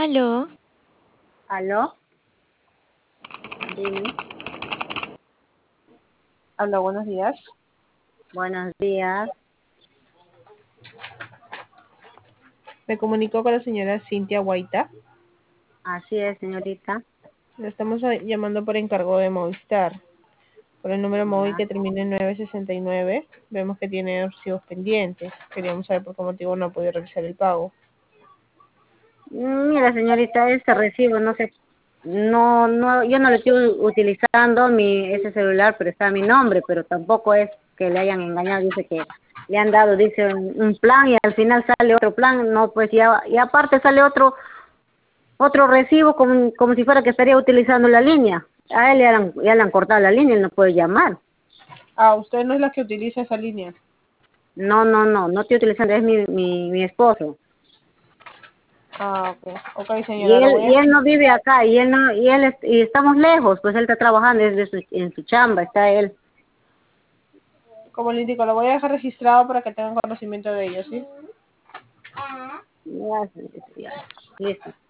Aló, ¿Aló? Dime. Hola, buenos días. Buenos días. Me comunico con la señora Cintia Guaita. Así es, señorita. Le estamos llamando por encargo de Movistar. Por el número móvil Ya. que termina en 969. Vemos que tiene recibos pendientes. Queríamos saber por qué motivo no ha podido realizar el pago. Mira, señorita, este recibo, no sé, yo no lo estoy utilizando ese celular, pero está a mi nombre, pero tampoco es que le hayan engañado. Dice que le han dado, dice, un plan y al final sale otro plan. No, pues ya, y aparte sale otro recibo como si fuera que estaría utilizando la línea. A él ya le han cortado la línea, él no puede llamar. Ah, usted no es la que utiliza esa línea. No estoy utilizando, es mi esposo. Ah, ok. Ok, Y señora, lo voy él, a... y él no vive acá, y él no, y estamos lejos, pues él está trabajando en su chamba, está él. Como le indico, lo voy a dejar registrado para que tengan conocimiento de ello, ¿sí? Ya, ya, listo.